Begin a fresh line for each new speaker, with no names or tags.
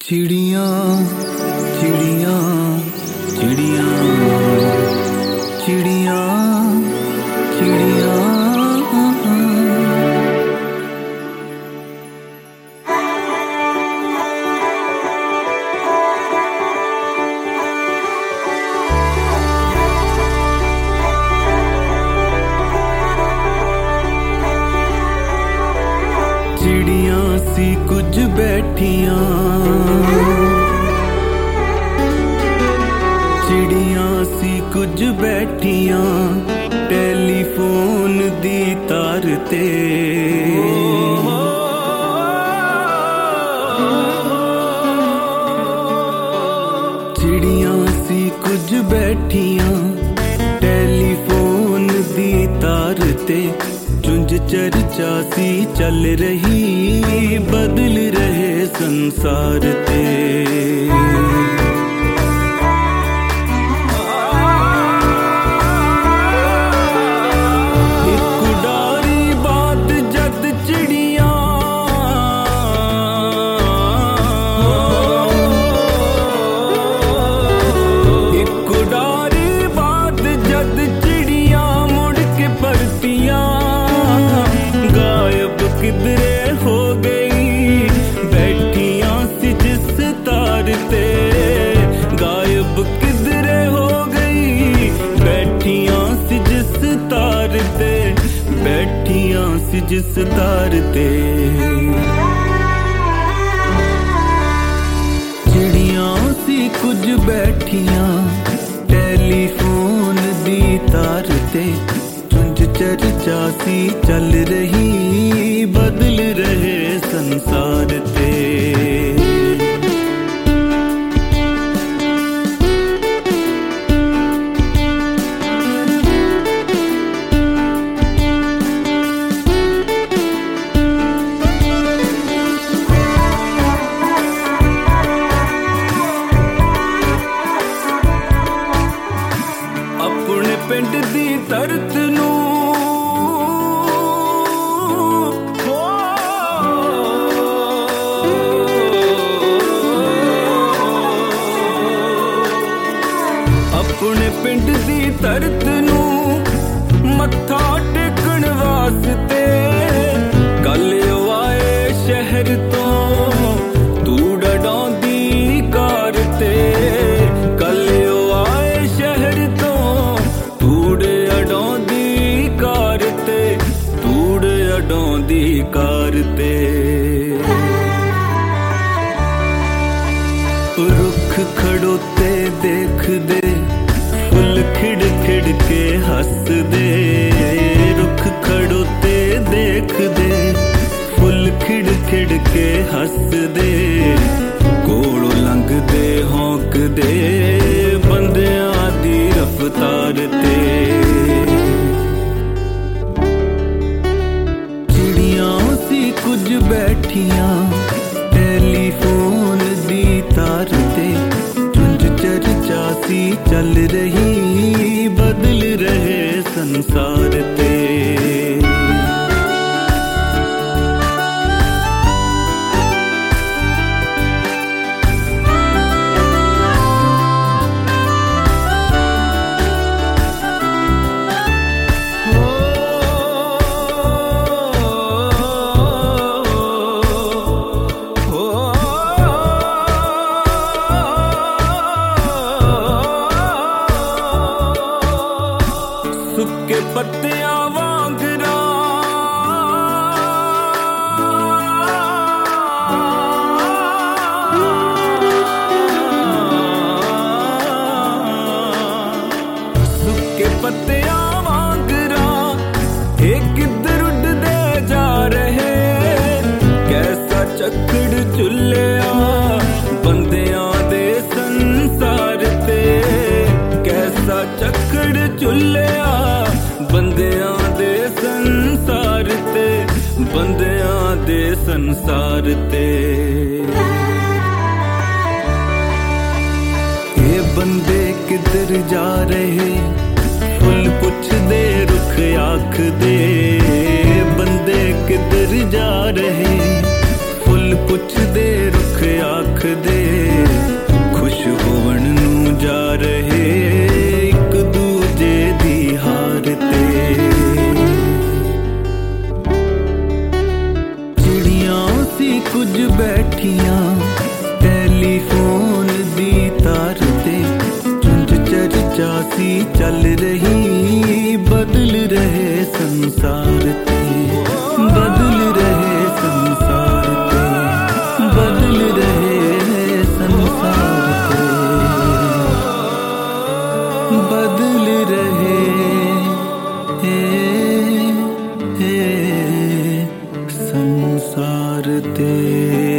चिड़ियाँ चिड़ियाँ चिड़ियाँ चिड़ियाँ चिड़ियाँ चिड़ियाँ सी कुछ बैठियाँ चिड़ियाँ सी कुछ बैठियाँ टेलीफोन दी तार ते चिड़ियाँ सी कुछ बैठियाँ टेलीफोन दी तार ते चुंझ चर्चा सी चल रही बदल रहे संसार ते एक उडारी बात जद चिड़ियाँ एक उडारी बात जद चिड़ियाँ मुड़ के परतियाँ गायब किधरे हो गई बैठियां सी जिस तार ते गायब किधरे हो गई बैठियां सी जिस तार ते बैठियां सी जिस तार ते चिड़ियां सी कुछ बैठियां टेलीफोन दी तार ते चर्चा सी चल रही बदल रहे संसार ते अपने पिंड दी तरत नू अपने पिंड दी तरत नू मत्था टेकण वास्ते कल आए शहर तो तू डडांदी कार ते कल आए शहर तो तूड़ अडांदी कार ते तूड़ अडांदी कार ते रुख खड़ोते देख दे फुल खिड़ खिड़ के हंस दे रुख खड़ोते देख दे फुल खिड़ खिड़ के हंस दे कोड़ों लंघ दे हौंक दे बंदियां दी रफ्तार ते चिड़ियां सी कुछ बैठियां टेलीफोन दी तार ते चर्चा सी चल रही बदल रहे संसार ते सुक्के पत्तियां वांगरा सुक्के पत्तियां वांगरा एक किधर उड़दे जा रहे कैसा चक्कड़ चुल्लिया बंदियां दे संसार ते कैसा चक्कड़ चुल्लिया बंदियां दे संसार ते बंदियां दे संसार ते ये बंदे किधर जा रहे फुल पुछ दे रुख आख दे बंदे किधर जा रहे फुल पुछ दे रुख आख दे खुश होवन नू जा रहे एक दूजे दी हार ते। चिड़ियां सी कुछ बैठियां टेलीफोन दी तार ते, चुंझ चर्चा सी चल रही बदल रहे संसार ते, बदल रहे संसार ते, बदल रहे संसार ते, बदल रहे संसार ते।